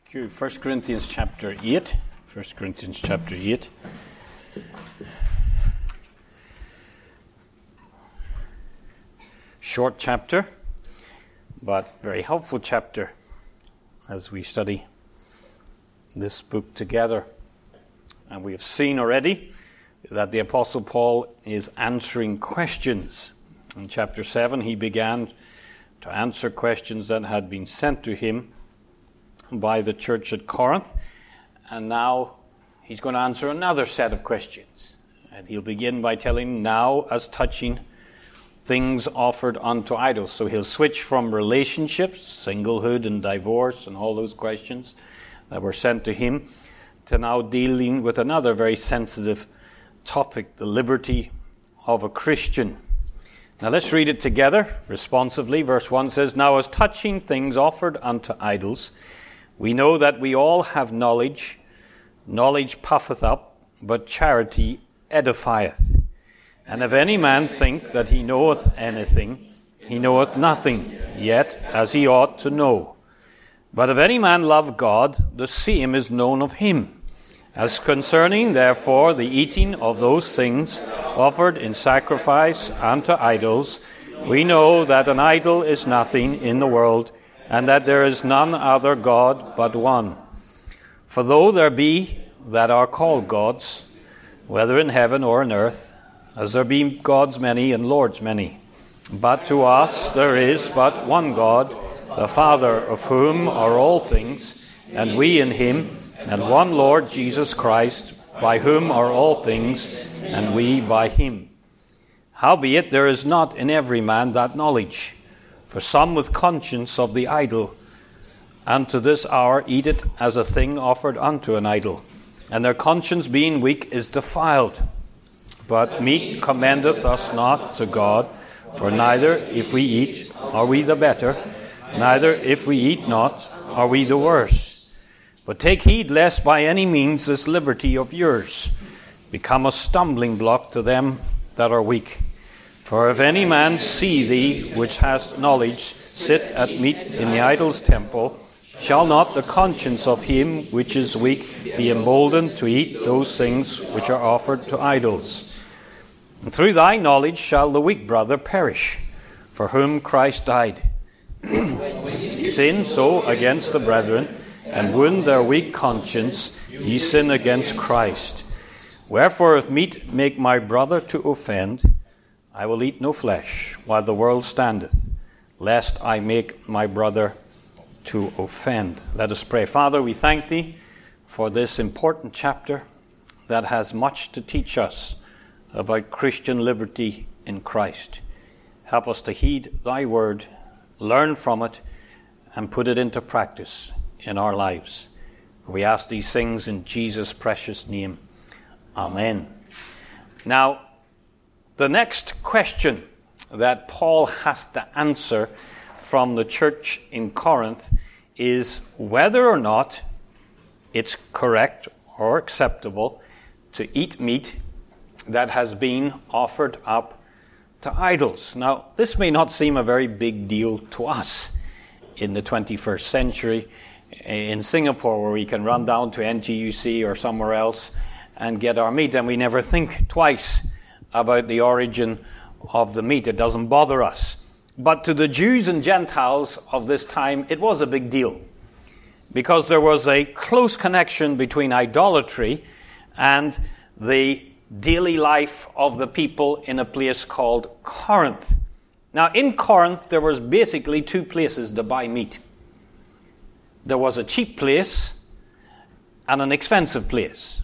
Thank you. 1 Corinthians chapter 8. 1 Corinthians chapter 8. Short chapter, but very helpful chapter as we study this book together. And we have seen already that the Apostle Paul is answering questions. In chapter 7, he began to answer questions that had been sent to him by the church at Corinth, and now he's going to answer another set of questions. And he'll begin by telling now as touching things offered unto idols. So he'll switch from relationships, singlehood and divorce and all those questions that were sent to him, to now dealing with another very sensitive topic, the liberty of a Christian. Now let's read it together responsively. Verse 1 says, "Now as touching things offered unto idols, we know that we all have knowledge. Knowledge puffeth up, but charity edifieth. And if any man think that he knoweth anything, he knoweth nothing, yet as he ought to know. But if any man love God, the same is known of him. As concerning, therefore, the eating of those things offered in sacrifice unto idols, we know that an idol is nothing in the world, and that there is none other God but one. For though there be that are called gods, whether in heaven or in earth, as there be gods many and lords many, but to us there is but one God, the Father, of whom are all things, and we in him, and one Lord Jesus Christ, by whom are all things, and we by him. Howbeit there is not in every man that knowledge. For some with conscience of the idol, and to this hour eat it as a thing offered unto an idol. And their conscience being weak is defiled. But meat commendeth us not to God, for neither if we eat are we the better, neither if we eat not are we the worse. But take heed lest by any means this liberty of yours become a stumbling block to them that are weak. For if any man see thee, which hast knowledge, sit at meat in the idol's temple, shall not the conscience of him which is weak be emboldened to eat those things which are offered to idols? And through thy knowledge shall the weak brother perish, for whom Christ died. Sin so against the brethren, and wound their weak conscience, ye sin against Christ. Wherefore if meat make my brother to offend, I will eat no flesh while the world standeth, lest I make my brother to offend." Let us pray. Father, we thank thee for this important chapter that has much to teach us about Christian liberty in Christ. Help us to heed thy word, learn from it, and put it into practice in our lives. We ask these things in Jesus' precious name. Amen. Now, the next question that Paul has to answer from the church in Corinth is whether or not it's correct or acceptable to eat meat that has been offered up to idols. Now, this may not seem a very big deal to us in the 21st century in Singapore, where we can run down to NTUC or somewhere else and get our meat, and we never think twice about the origin of the meat. It doesn't bother us. But to the Jews and Gentiles of this time, it was a big deal, because there was a close connection between idolatry and the daily life of the people in a place called Corinth. Now, in Corinth, there was basically two places to buy meat. There was a cheap place and an expensive place.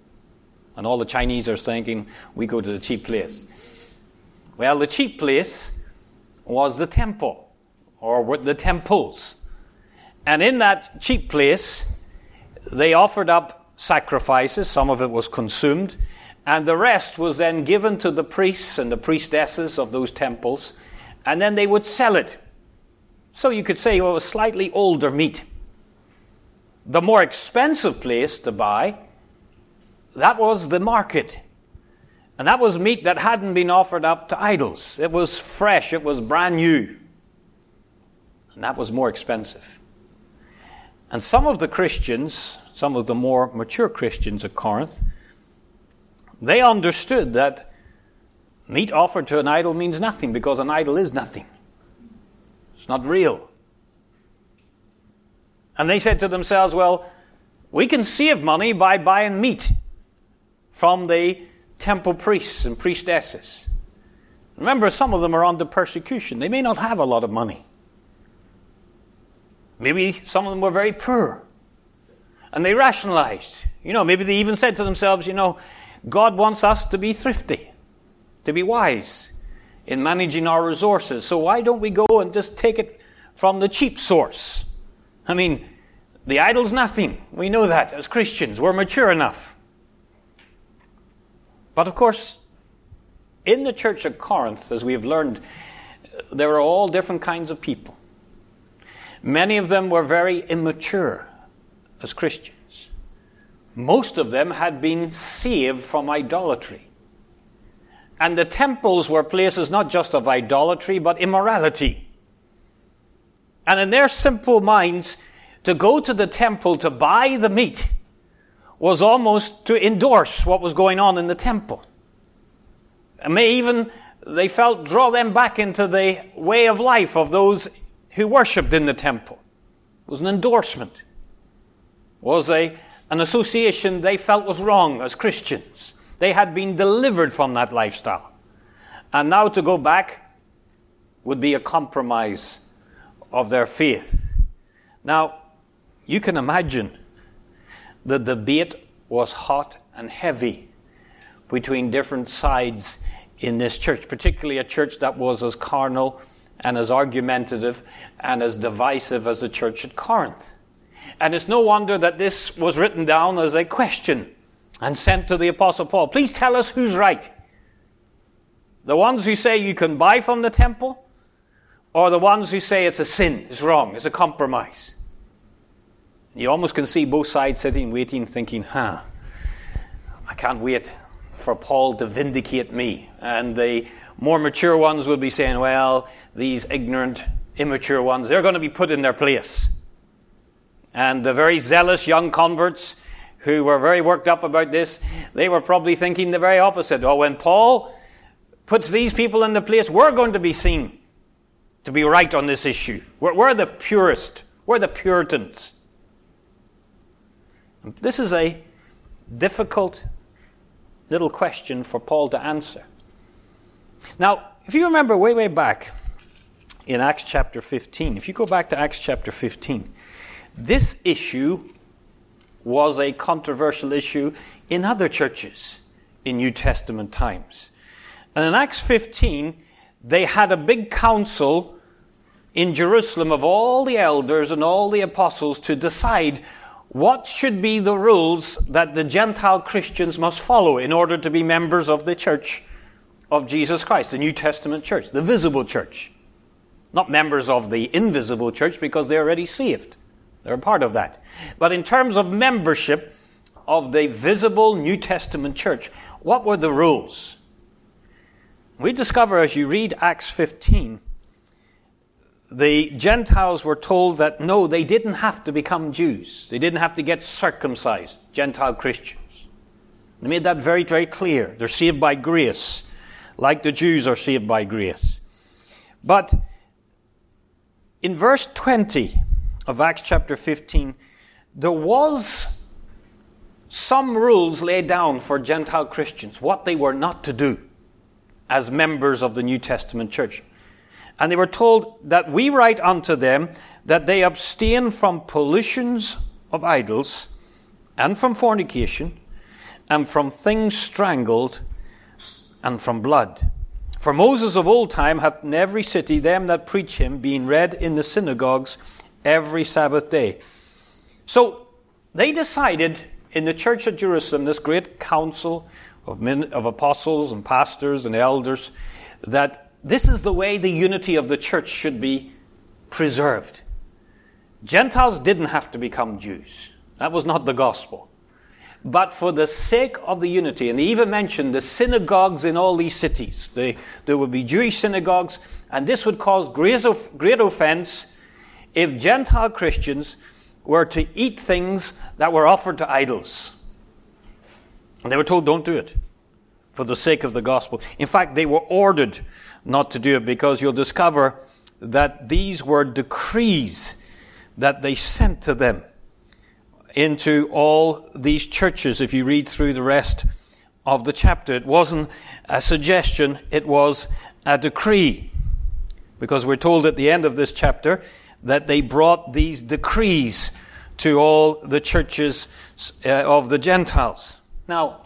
And all the Chinese are thinking, we go to the cheap place. Well, the cheap place was the temple, or the temples. And in that cheap place, they offered up sacrifices. Some of it was consumed. And the rest was then given to the priests and the priestesses of those temples. And then they would sell it. So you could say it was slightly older meat. The more expensive place to buy, that was the market. And that was meat that hadn't been offered up to idols. It was fresh. It was brand new. And that was more expensive. And some of the Christians, some of the more mature Christians at Corinth, they understood that meat offered to an idol means nothing because an idol is nothing. It's not real. And they said to themselves, well, we can save money by buying meat from the temple priests and priestesses. Remember, some of them are under persecution. They may not have a lot of money. Maybe some of them were very poor. And they rationalized. Maybe they even said to themselves, God wants us to be thrifty, to be wise in managing our resources. So why don't we go and just take it from the cheap source? I mean, the idol's nothing. We know that as Christians. We're mature enough. But of course, in the church of Corinth, as we have learned, there are all different kinds of people. Many of them were very immature as Christians. Most of them had been saved from idolatry. And the temples were places not just of idolatry, but immorality. And in their simple minds, to go to the temple to buy the meat was almost to endorse what was going on in the temple. And may even, they felt, draw them back into the way of life of those who worshipped in the temple. It was an endorsement. It was an association they felt was wrong as Christians. They had been delivered from that lifestyle. And now to go back would be a compromise of their faith. Now, you can imagine the debate was hot and heavy between different sides in this church, particularly a church that was as carnal and as argumentative and as divisive as the church at Corinth. And it's no wonder that this was written down as a question and sent to the Apostle Paul. Please tell us who's right. The ones who say you can buy from the temple, or the ones who say it's a sin, it's wrong, it's a compromise. You almost can see both sides sitting, waiting, thinking, I can't wait for Paul to vindicate me. And the more mature ones will be saying, well, these ignorant, immature ones, they're going to be put in their place. And the very zealous young converts who were very worked up about this, they were probably thinking the very opposite. Oh, when Paul puts these people in the place, we're going to be seen to be right on this issue. We're the purest. We're the Puritans. This is a difficult little question for Paul to answer. Now, if you remember way back in Acts chapter 15, if you go back to Acts chapter 15, this issue was a controversial issue in other churches in New Testament times. And in Acts 15, they had a big council in Jerusalem of all the elders and all the apostles to decide what should be the rules that the Gentile Christians must follow in order to be members of the church of Jesus Christ, the New Testament church, the visible church. Not members of the invisible church because they're already saved. They're a part of that. But in terms of membership of the visible New Testament church, what were the rules? We discover as you read Acts 15, the Gentiles were told that no, they didn't have to become Jews. They didn't have to get circumcised, Gentile Christians. They made that very, very clear. They're saved by grace, like the Jews are saved by grace. But in verse 20 of Acts chapter 15, there was some rules laid down for Gentile Christians, what they were not to do as members of the New Testament church. And they were told that we write unto them that they abstain from pollutions of idols and from fornication and from things strangled and from blood. For Moses of old time hath in every city them that preach him, being read in the synagogues every Sabbath day. So they decided in the church at Jerusalem, this great council of apostles and pastors and elders, that this is the way the unity of the church should be preserved. Gentiles didn't have to become Jews. That was not the gospel. But for the sake of the unity, and they even mentioned the synagogues in all these cities. There would be Jewish synagogues, and this would cause great offense if Gentile Christians were to eat things that were offered to idols. And they were told, don't do it for the sake of the gospel. In fact, they were ordered not to do it, because you'll discover that these were decrees that they sent to them into all these churches. If you read through the rest of the chapter, it wasn't a suggestion, it was a decree. Because we're told at the end of this chapter that they brought these decrees to all the churches of the Gentiles. Now,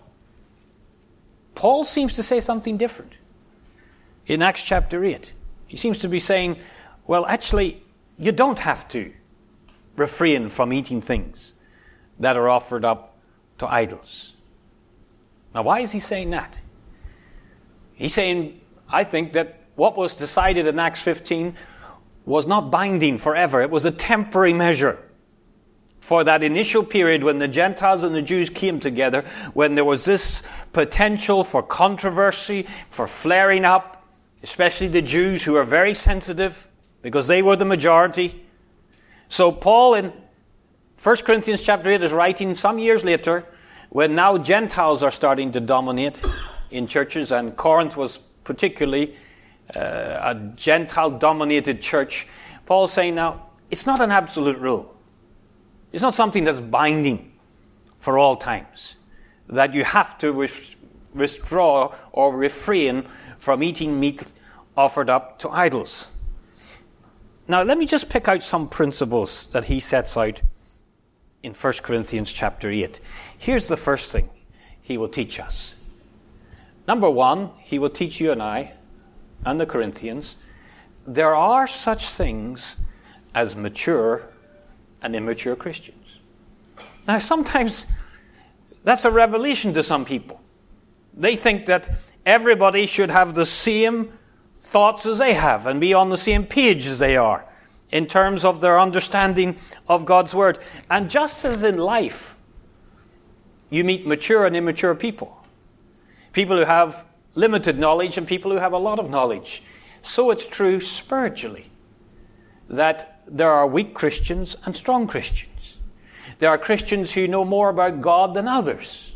Paul seems to say something different in Acts chapter 8. He seems to be saying, well, actually, you don't have to refrain from eating things that are offered up to idols. Now, why is he saying that? He's saying, I think that what was decided in Acts 15 was not binding forever. It was a temporary measure for that initial period when the Gentiles and the Jews came together, when there was this potential for controversy, for flaring up, especially the Jews, who are very sensitive because they were the majority. So Paul in 1 Corinthians chapter 8 is writing some years later, when now Gentiles are starting to dominate in churches, and Corinth was particularly a Gentile-dominated church. Paul's saying now, it's not an absolute rule. It's not something that's binding for all times, that you have to withdraw or refrain from eating meat offered up to idols. Now, let me just pick out some principles that he sets out in 1 Corinthians chapter 8. Here's the first thing he will teach us. Number one, he will teach you and I and the Corinthians, there are such things as mature and immature Christians. Now, sometimes that's a revelation to some people. They think that everybody should have the same thoughts as they have and be on the same page as they are in terms of their understanding of God's Word. And just as in life, you meet mature and immature people. People who have limited knowledge and people who have a lot of knowledge. So it's true spiritually that there are weak Christians and strong Christians. There are Christians who know more about God than others.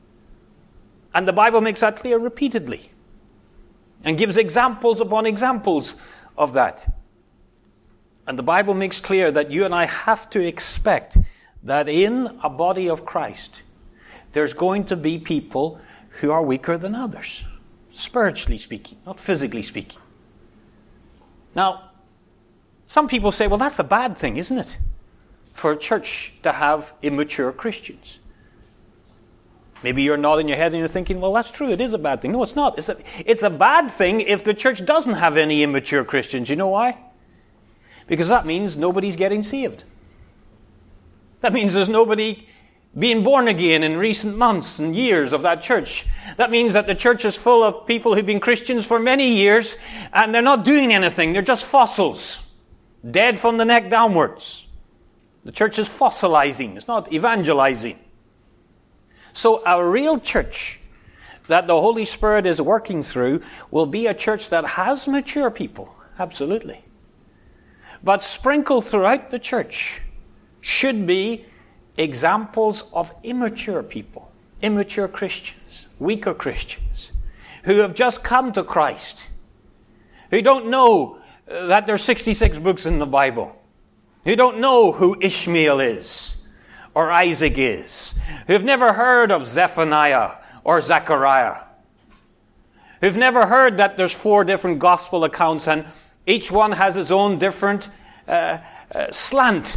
And the Bible makes that clear repeatedly and gives examples upon examples of that. And the Bible makes clear that you and I have to expect that in a body of Christ, there's going to be people who are weaker than others, spiritually speaking, not physically speaking. Now, some people say, well, that's a bad thing, isn't it? For a church to have immature Christians. Maybe you're nodding your head and you're thinking, well, that's true, it is a bad thing. No, it's not. It's a bad thing if the church doesn't have any immature Christians. You know why? Because that means nobody's getting saved. That means there's nobody being born again in recent months and years of that church. That means that the church is full of people who've been Christians for many years and they're not doing anything. They're just fossils, dead from the neck downwards. The church is fossilizing. It's not evangelizing. So a real church that the Holy Spirit is working through will be a church that has mature people. Absolutely. But sprinkled throughout the church should be examples of immature people, immature Christians, weaker Christians, who have just come to Christ, who don't know that there's 66 books in the Bible, who don't know who Ishmael is or Isaac is, who've never heard of Zephaniah or Zechariah, who've never heard that there's 4 different gospel accounts and each one has its own different slant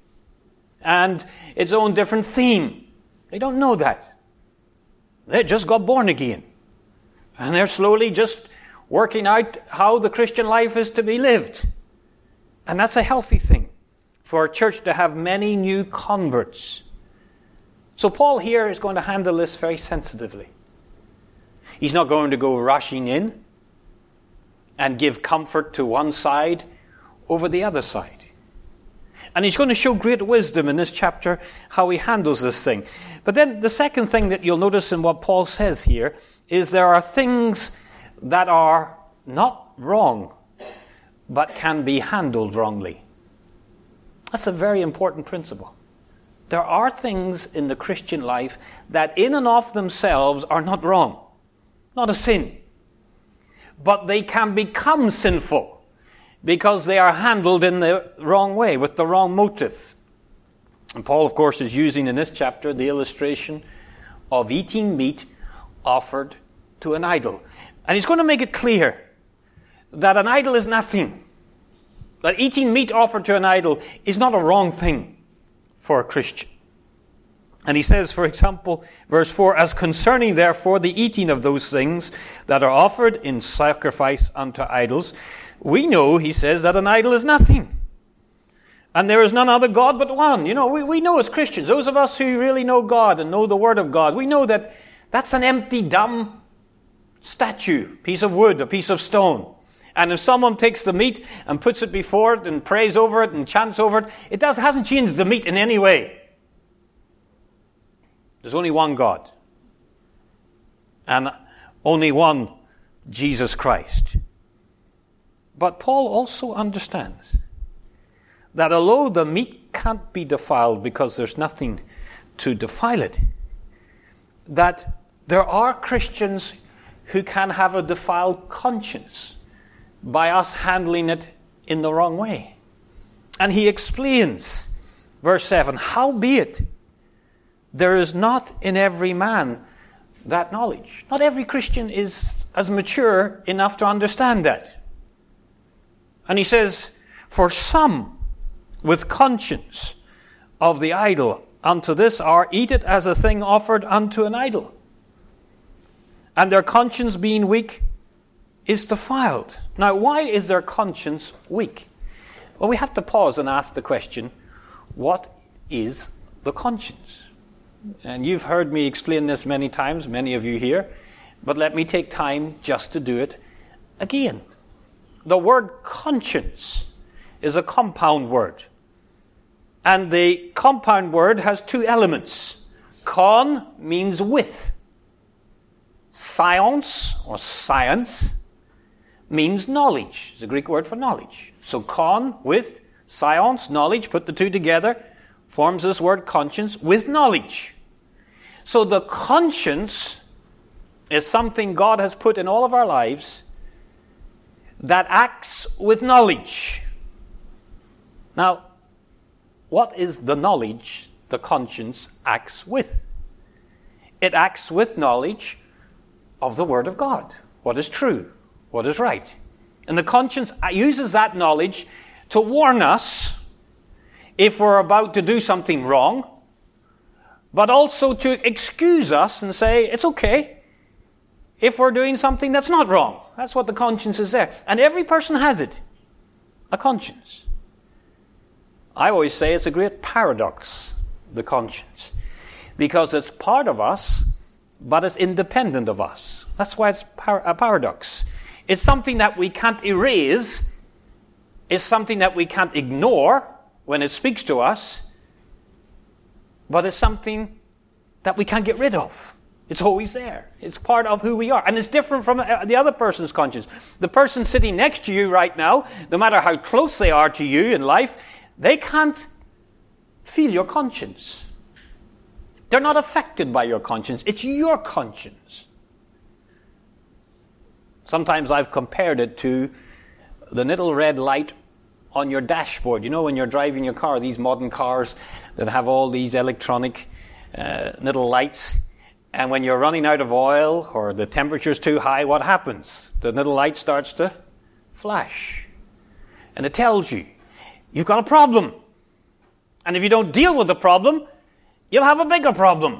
and its own different theme. They don't know that. They just got born again. And they're slowly just working out how the Christian life is to be lived. And that's a healthy thing for a church to have many new converts. So Paul here is going to handle this very sensitively. He's not going to go rushing in and give comfort to one side over the other side. And he's going to show great wisdom in this chapter how he handles this thing. But then the second thing that you'll notice in what Paul says here is there are things that are not wrong, but can be handled wrongly. That's a very important principle. There are things in the Christian life that in and of themselves are not wrong, not a sin. But they can become sinful because they are handled in the wrong way, with the wrong motive. And Paul, of course, is using in this chapter the illustration of eating meat offered to an idol. And he's going to make it clear that an idol is nothing. That eating meat offered to an idol is not a wrong thing for a Christian. And he says, for example, verse 4, as concerning therefore the eating of those things that are offered in sacrifice unto idols, we know, he says, that an idol is nothing. And there is none other God but one. You know, we know as Christians, those of us who really know God and know the Word of God, we know that that's an empty, dumb statue, piece of wood, a piece of stone. And if someone takes the meat and puts it before it and prays over it and chants over it, hasn't changed the meat in any way. There's only one God. And only one Jesus Christ. But Paul also understands that although the meat can't be defiled because there's nothing to defile it, that there are Christians who can have a defiled conscience by us handling it in the wrong way. And he explains, verse 7, howbeit there is not in every man that knowledge. Not every Christian is as mature enough to understand that. And he says, for some with conscience of the idol unto this hour eat it as a thing offered unto an idol. And their conscience being weak is defiled. Now, why is their conscience weak? Well, we have to pause and ask the question, what is the conscience? And you've heard me explain this many times, many of you here, but let me take time just to do it again. The word conscience is a compound word. And the compound word has two elements. Con means with. Science, or science, means knowledge. It's a Greek word for knowledge. So con, with, science, knowledge, put the two together, forms this word conscience, with knowledge. So the conscience is something God has put in all of our lives that acts with knowledge. Now, what is the knowledge the conscience acts with? It acts with knowledge of the Word of God. What is true? What is right? And the conscience uses that knowledge to warn us if we're about to do something wrong, but also to excuse us and say, it's okay if we're doing something that's not wrong. That's what the conscience is there. And every person has it, a conscience. I always say it's a great paradox, the conscience, because it's part of us, but it's independent of us. That's why it's a paradox. It's something that we can't erase. It's something that we can't ignore when it speaks to us. But it's something that we can't get rid of. It's always there. It's part of who we are. And it's different from the other person's conscience. The person sitting next to you right now, no matter how close they are to you in life, they can't feel your conscience. They're not affected by your conscience. It's your conscience. Sometimes I've compared it to the little red light on your dashboard. You know, when you're driving your car, these modern cars that have all these electronic little lights. And when you're running out of oil or the temperature's too high, what happens? The little light starts to flash. And it tells you, you've got a problem. And if you don't deal with the problem, you'll have a bigger problem.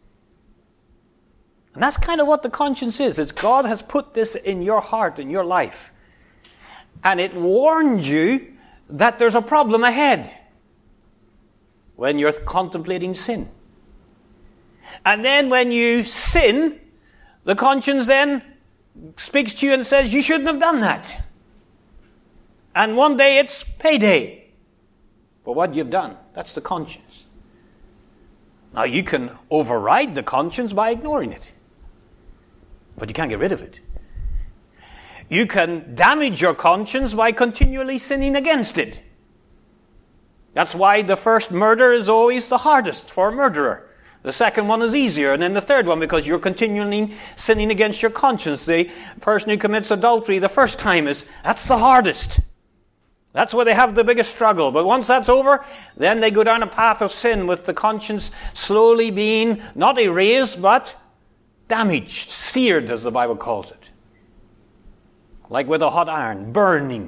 And that's kind of what the conscience is. It's God has put this in your heart, in your life. And it warns you that there's a problem ahead when you're contemplating sin. And then when you sin, the conscience then speaks to you and says, you shouldn't have done that. And one day it's payday for what you've done. That's the conscience. Now you can override the conscience by ignoring it. But you can't get rid of it. You can damage your conscience by continually sinning against it. That's why the first murder is always the hardest for a murderer. The second one is easier, and then the third one, because you're continually sinning against your conscience. The person who commits adultery the first time that's the hardest. That's where they have the biggest struggle. But once that's over, then they go down a path of sin with the conscience slowly being not erased, but damaged, seared, as the Bible calls it. Like with a hot iron, burning.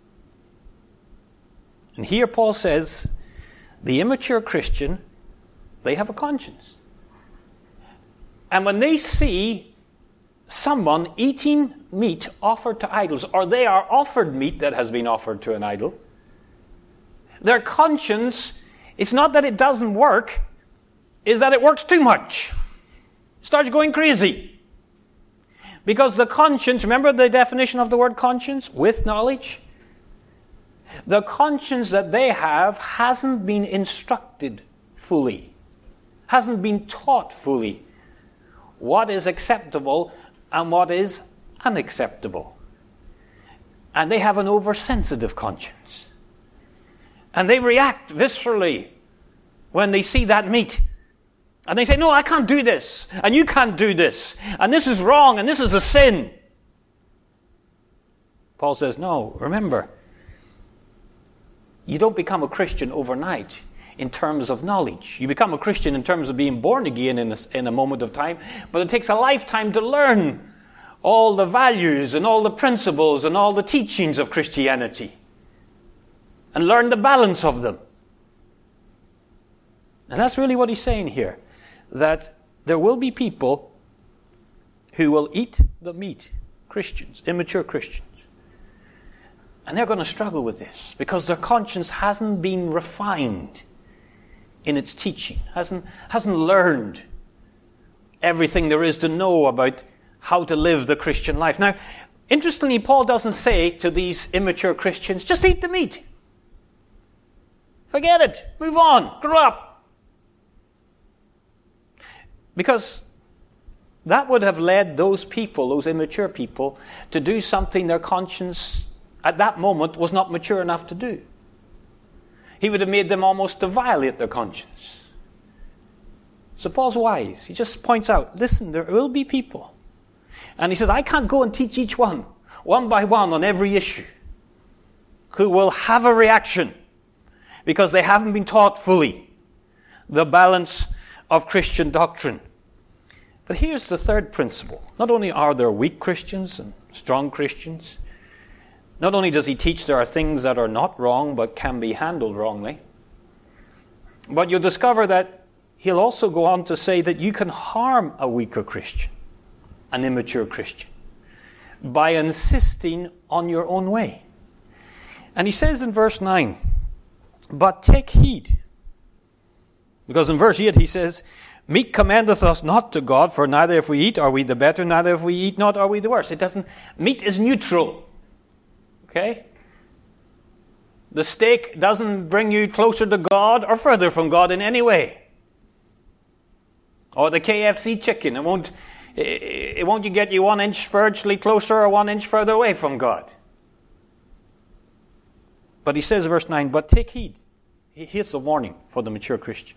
And here Paul says, the immature Christian, they have a conscience. And when they see someone eating meat offered to idols, or they are offered meat that has been offered to an idol, their conscience, it's not that it doesn't work, is that it works too much. It starts going crazy. Because the conscience, remember the definition of the word conscience? With knowledge. The conscience that they have hasn't been instructed fully, hasn't been taught fully what is acceptable and what is unacceptable. And they have an oversensitive conscience. And they react viscerally when they see that meat. And they say, no, I can't do this. And you can't do this. And this is wrong. And this is a sin. Paul says, no, remember, you don't become a Christian overnight in terms of knowledge. You become a Christian in terms of being born again in a moment of time. But it takes a lifetime to learn all the values and all the principles and all the teachings of Christianity. And learn the balance of them. And that's really what he's saying here. That there will be people who will eat the meat. Christians, immature Christians. And they're going to struggle with this. Because their conscience hasn't been refined in its teaching. Hasn't learned everything there is to know about how to live the Christian life. Now, interestingly, Paul doesn't say to these immature Christians, just eat the meat. Forget it. Move on. Grow up. Because that would have led those people, those immature people, to do something their conscience at that moment was not mature enough to do. He would have made them almost to violate their conscience. So Paul's wise. He just points out, listen, there will be people. And he says, I can't go and teach each one by one, on every issue, who will have a reaction because they haven't been taught fully the balance of Christian doctrine. But here's the third principle. Not only are there weak Christians and strong Christians, not only does he teach there are things that are not wrong but can be handled wrongly, but you'll discover that he'll also go on to say that you can harm a weaker Christian, an immature Christian, by insisting on your own way. And he says in verse 9, but take heed. Because in verse 8 he says, meat commendeth us not to God, for neither if we eat are we the better, neither if we eat not are we the worse. Meat is neutral. Okay? The steak doesn't bring you closer to God or further from God in any way. Or the KFC chicken, it won't get you 1 inch spiritually closer or 1 inch further away from God. But he says, verse 9, but take heed. Here's the warning for the mature Christian.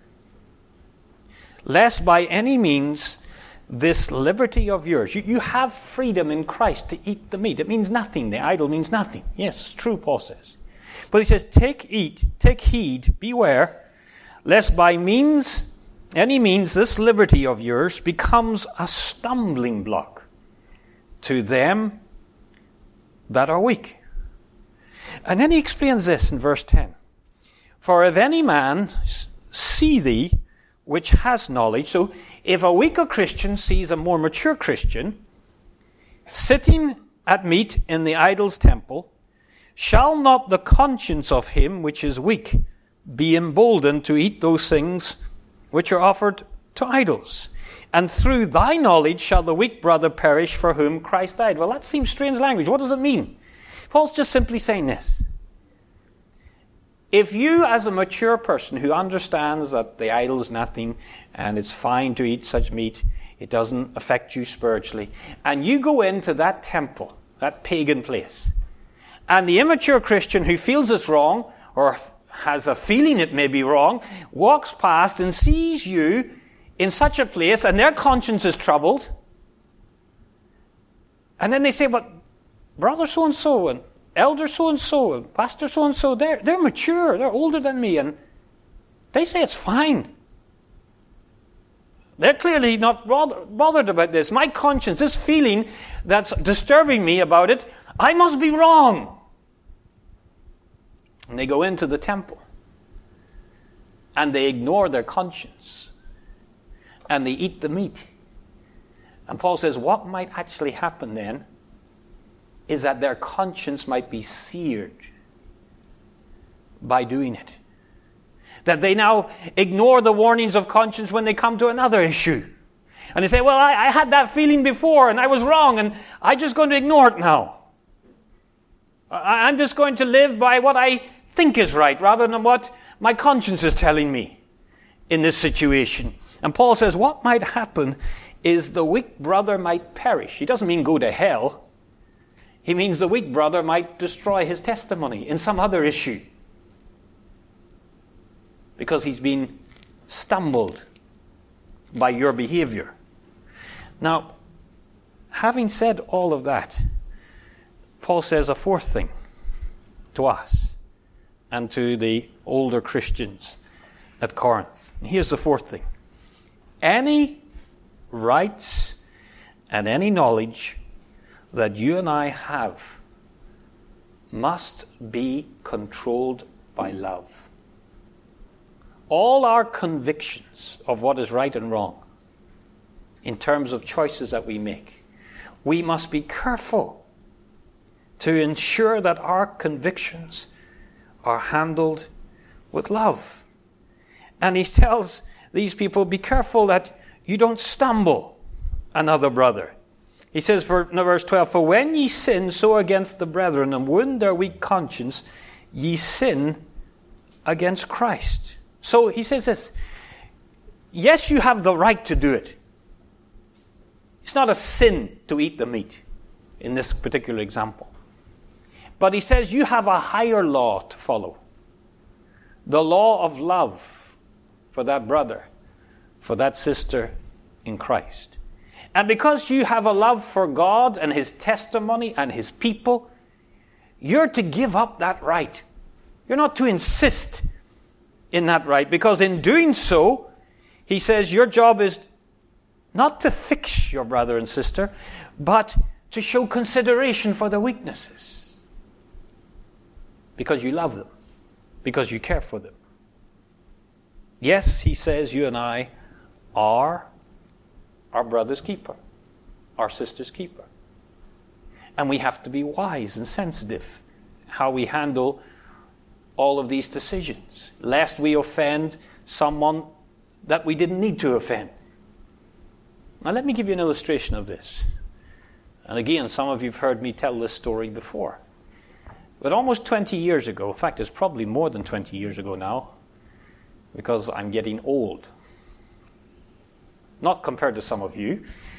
Lest by any means this liberty of yours, you have freedom in Christ to eat the meat. It means nothing. The idol means nothing. Yes, it's true, Paul says. But he says, take heed, beware, lest by any means this liberty of yours becomes a stumbling block to them that are weak. And then he explains this in verse 10. For if any man see thee, which has knowledge. So if a weaker Christian sees a more mature Christian sitting at meat in the idol's temple, shall not the conscience of him which is weak be emboldened to eat those things which are offered to idols? And through thy knowledge shall the weak brother perish for whom Christ died. Well, that seems strange language. What does it mean? Paul's just simply saying this. If you, as a mature person who understands that the idol is nothing and it's fine to eat such meat, it doesn't affect you spiritually, and you go into that temple, that pagan place, and the immature Christian who feels it's wrong or has a feeling it may be wrong, walks past and sees you in such a place, and their conscience is troubled. And then they say, but brother so-and-so, and elder so-and-so, and pastor so-and-so, they're mature, they're older than me, and they say it's fine. They're clearly not bothered about this. My conscience, this feeling that's disturbing me about it, I must be wrong. And they go into the temple, and they ignore their conscience, and they eat the meat. And Paul says what might actually happen then is that their conscience might be seared by doing it. That they now ignore the warnings of conscience when they come to another issue. And they say, well, I had that feeling before and I was wrong and I'm just going to ignore it now. I'm just going to live by what I think is right rather than what my conscience is telling me in this situation. And Paul says what might happen is the weak brother might perish. He doesn't mean go to hell. He means the weak brother might destroy his testimony in some other issue, because he's been stumbled by your behavior. Now, having said all of that, Paul says a fourth thing to us and to the older Christians at Corinth. And here's the fourth thing. Any rights and any knowledge that you and I have must be controlled by love. All our convictions of what is right and wrong, in terms of choices that we make, we must be careful to ensure that our convictions are handled with love. And he tells these people, be careful that you don't stumble another brother. He says in verse 12, for when ye sin so against the brethren and wound their weak conscience, ye sin against Christ. So he says this, yes, you have the right to do it. It's not a sin to eat the meat in this particular example. But he says you have a higher law to follow. The law of love for that brother, for that sister in Christ. And because you have a love for God and His testimony and His people, you're to give up that right. You're not to insist in that right, because in doing so, he says your job is not to fix your brother and sister, but to show consideration for their weaknesses. Because you love them, because you care for them. Yes, he says you and I are our brother's keeper, our sister's keeper. And we have to be wise and sensitive how we handle all of these decisions, lest we offend someone that we didn't need to offend. Now let me give you an illustration of this. And again, some of you have heard me tell this story before. But almost 20 years ago, in fact, it's probably more than 20 years ago now, because I'm getting old. Not compared to some of you,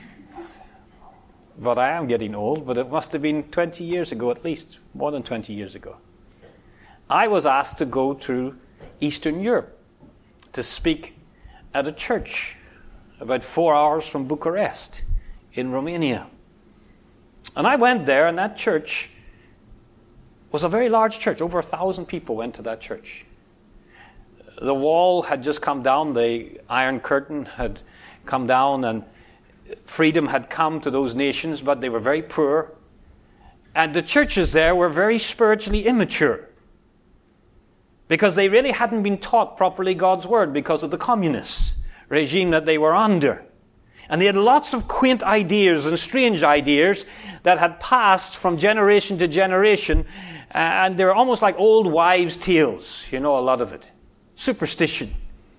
but I am getting old, but it must have been 20 years ago at least, more than 20 years ago. I was asked to go to Eastern Europe to speak at a church about 4 hours from Bucharest in Romania. And I went there, and that church was a very large church. Over 1,000 people went to that church. The wall had just come down, the Iron Curtain had come down, and freedom had come to those nations, but they were very poor. And the churches there were very spiritually immature, because they really hadn't been taught properly God's word because of the communist regime that they were under. And they had lots of quaint ideas and strange ideas that had passed from generation to generation, and they were almost like old wives' tales, a lot of it. Superstition.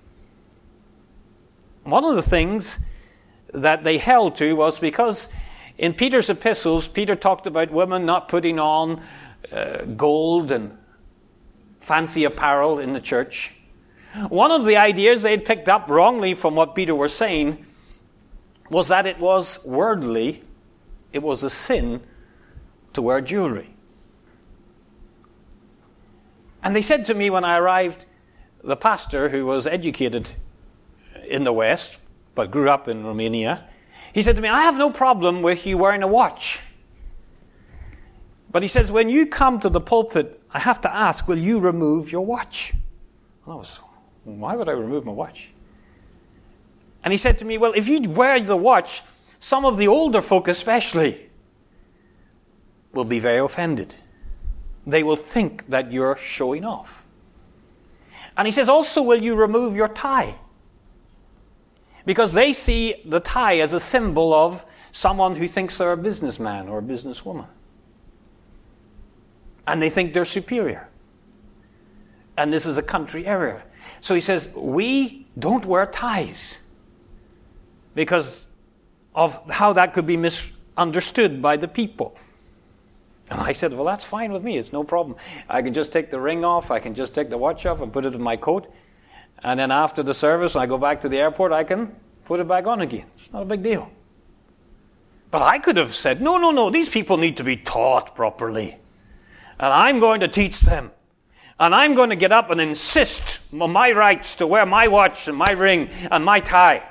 One of the things that they held to was because in Peter's epistles, Peter talked about women not putting on gold and fancy apparel in the church. One of the ideas they had picked up wrongly from what Peter was saying was that it was worldly, it was a sin to wear jewelry. And they said to me when I arrived, the pastor who was educated in the West, but grew up in Romania, he said to me, I have no problem with you wearing a watch. But he says, when you come to the pulpit, I have to ask, will you remove your watch? And I was, why would I remove my watch? And he said to me, well, if you wear the watch, some of the older folk especially will be very offended. They will think that you're showing off. And he says, also, will you remove your tie? Because they see the tie as a symbol of someone who thinks they're a businessman or a businesswoman. And they think they're superior. And this is a country area. So he says, we don't wear ties because of how that could be misunderstood by the people. And I said, well, that's fine with me. It's no problem. I can just take the ring off. I can just take the watch off and put it in my coat. And then after the service, when I go back to the airport, I can put it back on again. It's not a big deal. But I could have said, no, these people need to be taught properly. And I'm going to teach them. And I'm going to get up and insist on my rights to wear my watch and my ring and my tie.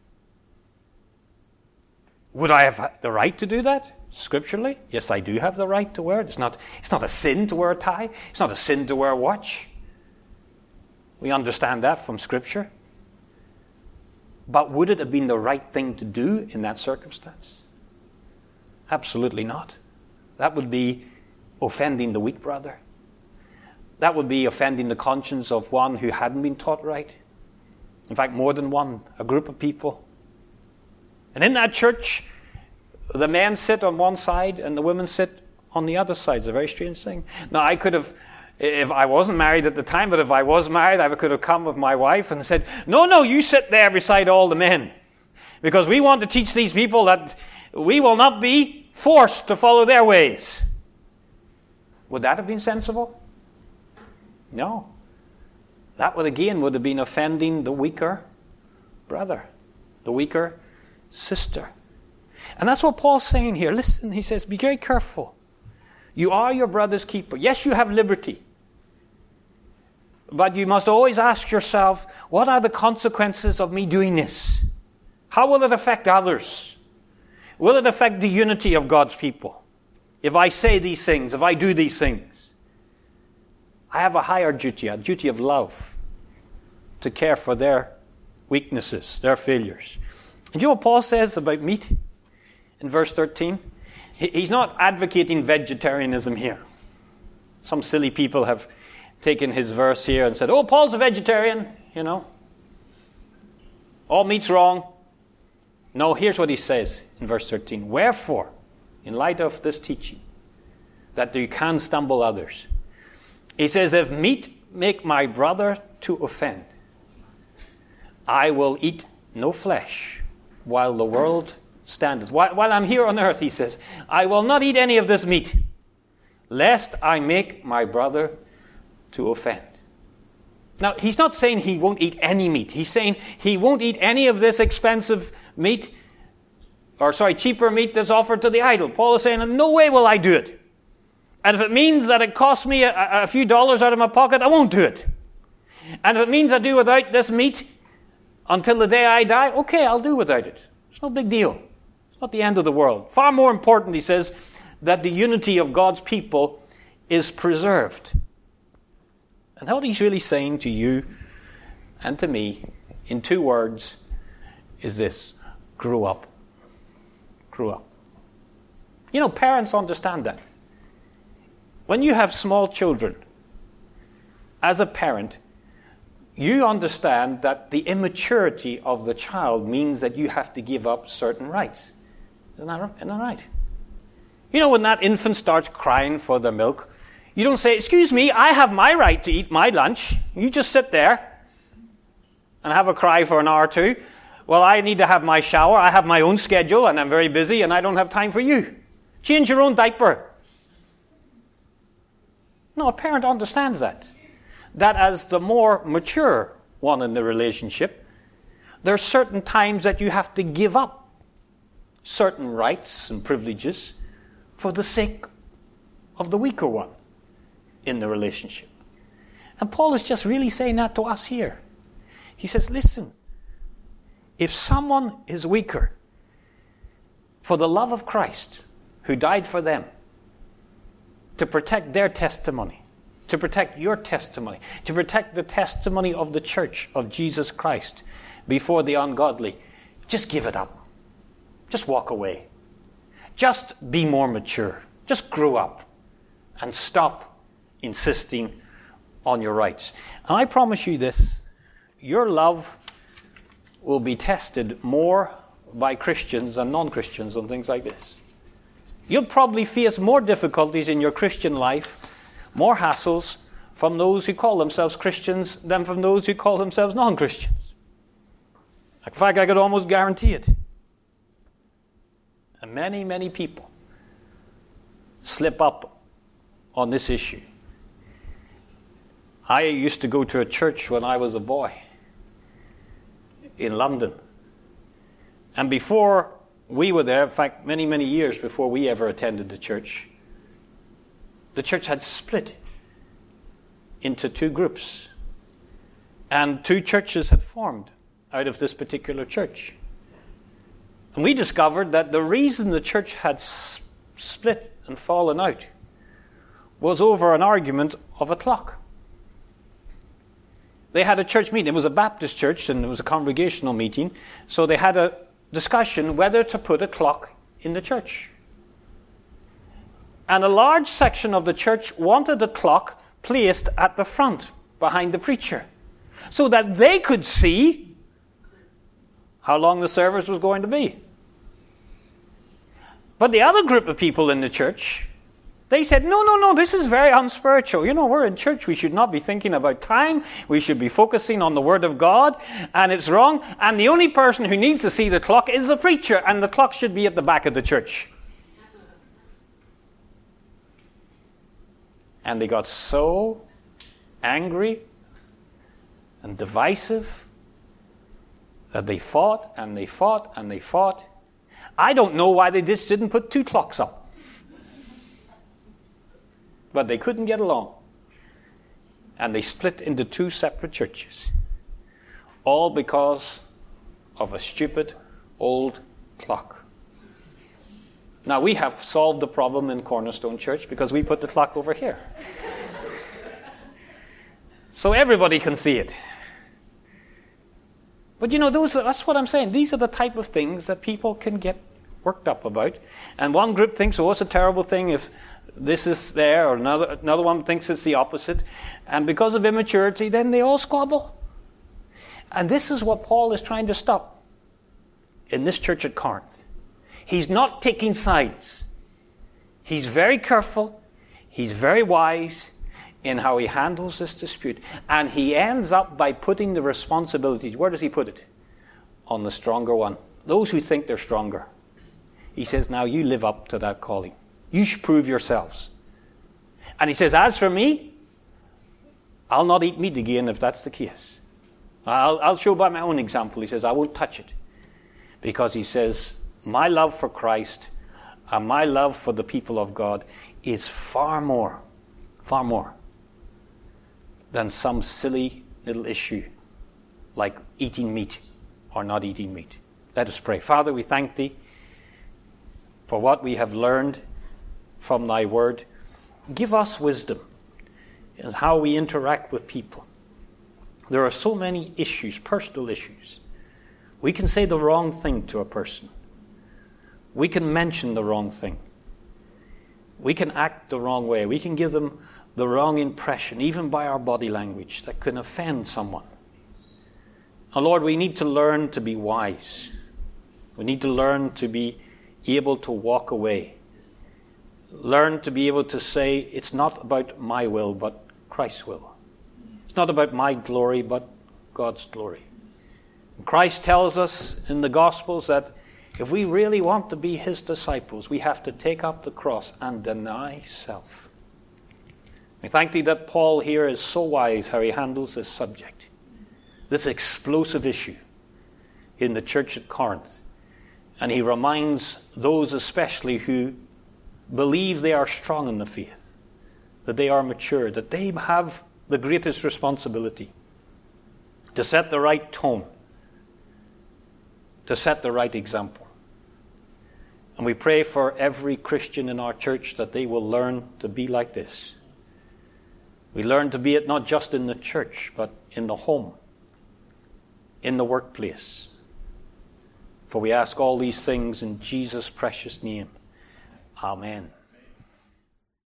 Would I have the right to do that? Scripturally? Yes, I do have the right to wear it. It's not a sin to wear a tie. It's not a sin to wear a watch. We understand that from Scripture. But would it have been the right thing to do in that circumstance? Absolutely not. That would be offending the weak brother. That would be offending the conscience of one who hadn't been taught right. In fact, more than one, a group of people. And in that church, the men sit on one side and the women sit on the other side. It's a very strange thing. Now, I could have, if I wasn't married at the time, but if I was married, I could have come with my wife and said, no, you sit there beside all the men. Because we want to teach these people that we will not be forced to follow their ways. Would that have been sensible? No. That would have been offending the weaker brother, the weaker sister. And that's what Paul's saying here. Listen, he says, be very careful. You are your brother's keeper. Yes, you have liberty. But you must always ask yourself, what are the consequences of me doing this? How will it affect others? Will it affect the unity of God's people? If I say these things, if I do these things, I have a higher duty, a duty of love, to care for their weaknesses, their failures. And do you know what Paul says about meat in verse 13? He's not advocating vegetarianism here. Some silly people have taken his verse here and said, oh, Paul's a vegetarian, all meat's wrong. No, here's what he says in verse 13. Wherefore, in light of this teaching, that you can stumble others, he says, if meat make my brother to offend, I will eat no flesh while the world standeth. While I'm here on earth, he says, I will not eat any of this meat, lest I make my brother to offend. Now, he's not saying he won't eat any meat. He's saying he won't eat any of this expensive meat, cheaper meat that's offered to the idol. Paul is saying, in no way will I do it. And if it means that it costs me a few dollars out of my pocket, I won't do it. And if it means I do without this meat until the day I die, okay, I'll do without it. It's no big deal. It's not the end of the world. Far more important, he says, that the unity of God's people is preserved. And what he's really saying to you and to me, in 2 words, is this: grow up. Grow up. Parents understand that. When you have small children, as a parent, you understand that the immaturity of the child means that you have to give up certain rights. Isn't that right? When that infant starts crying for the milk, you don't say, excuse me, I have my right to eat my lunch. You just sit there and have a cry for an hour or two. Well, I need to have my shower. I have my own schedule and I'm very busy and I don't have time for you. Change your own diaper. No, a parent understands that. That as the more mature one in the relationship, there are certain times that you have to give up certain rights and privileges for the sake of the weaker one in the relationship. And Paul is just really saying that to us here. He says, listen, if someone is weaker, for the love of Christ, who died for them, to protect their testimony, to protect your testimony, to protect the testimony of the church of Jesus Christ before the ungodly, just give it up. Just walk away. Just be more mature. Just grow up and stop insisting on your rights. And I promise you this, your love will be tested more by Christians than non-Christians on things like this. You'll probably face more difficulties in your Christian life, more hassles from those who call themselves Christians than from those who call themselves non-Christians. In fact, I could almost guarantee it. And many, many people slip up on this issue. I used to go to a church when I was a boy in London. And before we were there, in fact, many, many years before we ever attended the church had split into two groups. And two churches had formed out of this particular church. And we discovered that the reason the church had split and fallen out was over an argument of a clock. They had a church meeting. It was a Baptist church and it was a congregational meeting. So they had a discussion whether to put a clock in the church. And a large section of the church wanted a clock placed at the front behind the preacher so that they could see how long the service was going to be. But the other group of people in the church, they said, no, this is very unspiritual. We're in church. We should not be thinking about time. We should be focusing on the Word of God. And it's wrong. And the only person who needs to see the clock is the preacher. And the clock should be at the back of the church. And they got so angry and divisive that they fought and they fought and they fought. I don't know why they just didn't put two clocks up. But they couldn't get along. And they split into two separate churches. All because of a stupid old clock. Now we have solved the problem in Cornerstone Church because we put the clock over here. So everybody can see it. But that's what I'm saying. These are the type of things that people can get worked up about. And one group thinks, it's a terrible thing if this is there, or another one thinks it's the opposite. And because of immaturity, then they all squabble. And this is what Paul is trying to stop in this church at Corinth. He's not taking sides. He's very careful. He's very wise in how he handles this dispute. And he ends up by putting the responsibilities, where does he put it? On the stronger one. Those who think they're stronger. He says, now you live up to that calling. You should prove yourselves. And he says, as for me, I'll not eat meat again if that's the case. I'll show by my own example. He says, I won't touch it. Because he says, my love for Christ and my love for the people of God is far more than some silly little issue like eating meat or not eating meat. Let us pray. Father, we thank thee for what we have learned from thy word. Give us wisdom in how we interact with people. There are so many issues, personal issues. We can say the wrong thing to a person. We can mention the wrong thing. We can act the wrong way. We can give them the wrong impression, even by our body language, that can offend someone. And Lord, we need to learn to be wise. We need to learn to be able to walk away. Learn to be able to say, it's not about my will, but Christ's will. It's not about my glory, but God's glory. And Christ tells us in the Gospels that if we really want to be his disciples, we have to take up the cross and deny self. I thank thee that Paul here is so wise how he handles this subject, this explosive issue in the church at Corinth. And he reminds those especially who believe they are strong in the faith, that they are mature, that they have the greatest responsibility to set the right tone, to set the right example. And we pray for every Christian in our church that they will learn to be like this. We learn to be it not just in the church, but in the home, in the workplace. For we ask all these things in Jesus' precious name. Amen.